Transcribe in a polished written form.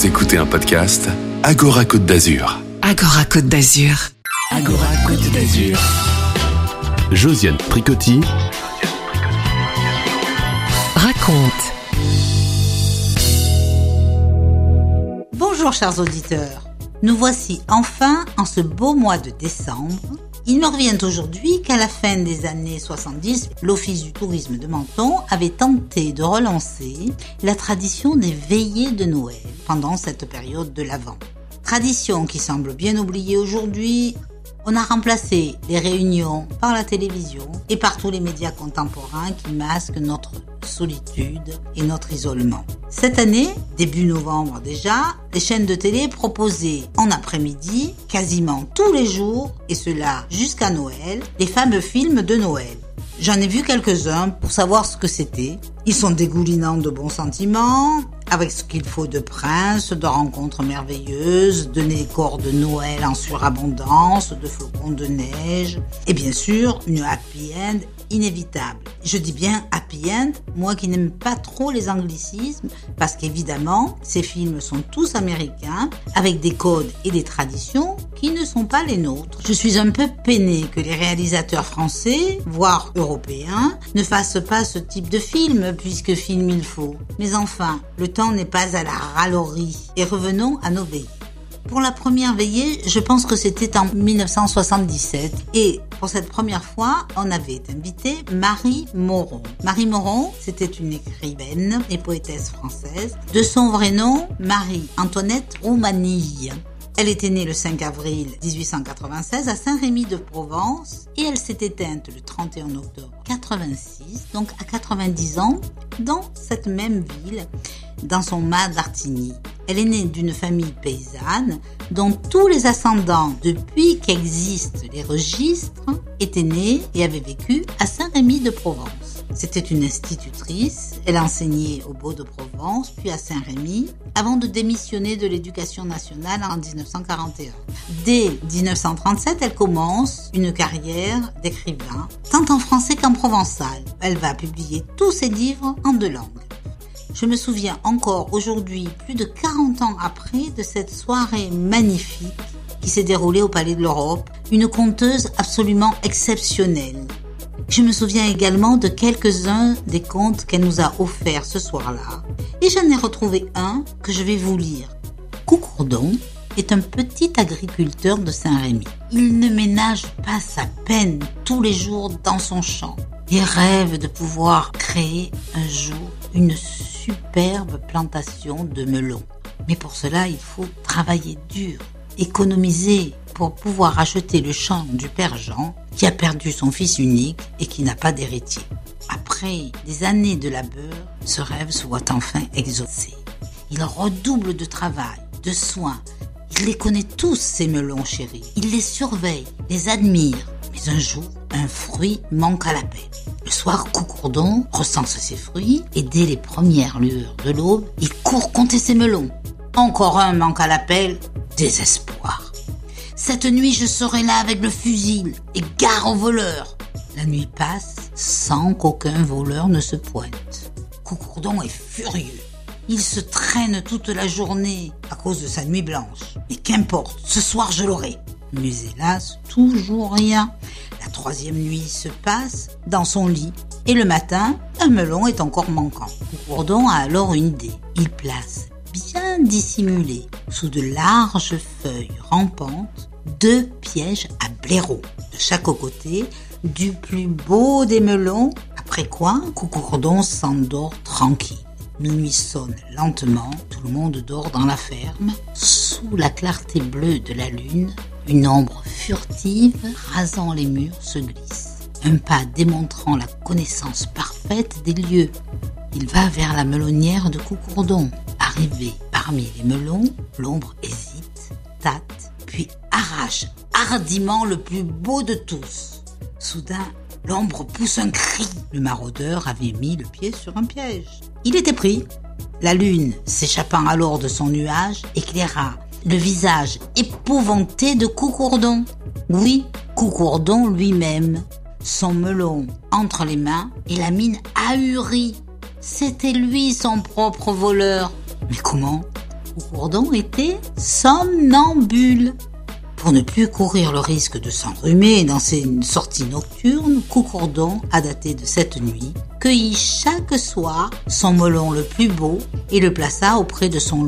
Vous écoutez un podcast Agora Côte d'Azur. Agora Côte d'Azur. Agora Côte d'Azur. Josiane Tricotti Raconte. Bonjour chers auditeurs, nous voici enfin en ce beau mois de décembre. Il me revient aujourd'hui qu'à la fin des années 70, l'Office du tourisme de Menton avait tenté de relancer la tradition des veillées de Noël pendant cette période de l'Avent. Tradition qui semble bien oubliée aujourd'hui. On a remplacé les réunions par la télévision et par tous les médias contemporains qui masquent notre solitude et notre isolement. Cette année, début novembre déjà, les chaînes de télé proposaient en après-midi, quasiment tous les jours, et cela jusqu'à Noël, les fameux films de Noël. J'en ai vu quelques-uns pour savoir ce que c'était. Ils sont dégoulinants de bons sentiments, avec ce qu'il faut de princes, de rencontres merveilleuses, de décors de Noël en surabondance, de flocons de neige, et bien sûr, une happy end inévitable. Je dis bien happy end, moi qui n'aime pas trop les anglicismes, parce qu'évidemment, ces films sont tous américains, avec des codes et des traditions qui ne sont pas les nôtres. Je suis un peu peinée que les réalisateurs français, voire européens, ne fassent pas ce type de film, puisque film il faut. Mais enfin, le temps n'est pas à la râlerie. Et revenons à nos veillées. Pour la première veillée, je pense que c'était en 1977. Et pour cette première fois, on avait invité Marie Moron. Marie Moron, c'était une écrivaine et poétesse française. De son vrai nom, Marie-Antoinette Roumanille. Elle était née le 5 avril 1896 à Saint-Rémy-de-Provence et elle s'est éteinte le 31 octobre 86, donc à 90 ans, dans cette même ville, dans son mas d'Artigny. Elle est née d'une famille paysanne dont tous les ascendants, depuis qu'existent les registres, étaient nés et avaient vécu à Saint-Rémy-de-Provence. C'était une institutrice, elle enseignait au Beau-de-Provence, puis à Saint-Rémy, avant de démissionner de l'éducation nationale en 1941. Dès 1937, elle commence une carrière d'écrivain, tant en français qu'en provençal. Elle va publier tous ses livres en 2 langues. Je me souviens encore aujourd'hui, plus de 40 ans après, de cette soirée magnifique qui s'est déroulée au Palais de l'Europe, une conteuse absolument exceptionnelle. Je me souviens également de quelques-uns des contes qu'elle nous a offerts ce soir-là. Et j'en ai retrouvé un que je vais vous lire. Coucourdon est un petit agriculteur de Saint-Rémy. Il ne ménage pas sa peine tous les jours dans son champ. Il rêve de pouvoir créer un jour une superbe plantation de melons. Mais pour cela, il faut travailler dur, économiser pour pouvoir acheter le champ du père Jean, qui a perdu son fils unique et qui n'a pas d'héritier. Après des années de labeur, ce rêve se voit enfin exaucé. Il redouble de travail, de soins. Il les connaît tous, ces melons chéris. Il les surveille, les admire. Mais un jour, un fruit manque à l'appel. Le soir, Coucourdon recense ses fruits et dès les premières lueurs de l'aube, il court compter ses melons. Encore un manque à l'appel, désespoir. Cette nuit, je serai là avec le fusil et gare aux voleurs. La nuit passe sans qu'aucun voleur ne se pointe. Coucourdon est furieux. Il se traîne toute la journée à cause de sa nuit blanche. Mais qu'importe, ce soir je l'aurai. Mais hélas, toujours rien. La 3e nuit se passe dans son lit. Et le matin, un melon est encore manquant. Coucourdon a alors une idée. Il place, bien dissimulés, sous de larges feuilles rampantes, 2 pièges à blaireaux. De chaque côté, du plus beau des melons. Après quoi, Coucourdon s'endort tranquille. Minuit sonne lentement, tout le monde dort dans la ferme. Sous la clarté bleue de la lune, une ombre furtive rasant les murs se glisse. Un pas démontrant la connaissance parfaite des lieux. Il va vers la melonnière de Coucourdon. Arrivé parmi les melons, l'ombre hésite, tâte, puis arrache hardiment le plus beau de tous. Soudain, l'ombre pousse un cri. Le maraudeur avait mis le pied sur un piège. Il était pris. La lune, s'échappant alors de son nuage, éclaira le visage épouvanté de Coucourdon. Oui, Coucourdon lui-même, son melon entre les mains et la mine ahurie. C'était lui son propre voleur. Mais comment ? Coucourdon était somnambule. Pour ne plus courir le risque de s'enrhumer dans ses sorties nocturnes, Coucourdon, à dater de cette nuit, cueillit chaque soir son melon le plus beau et le plaça auprès de son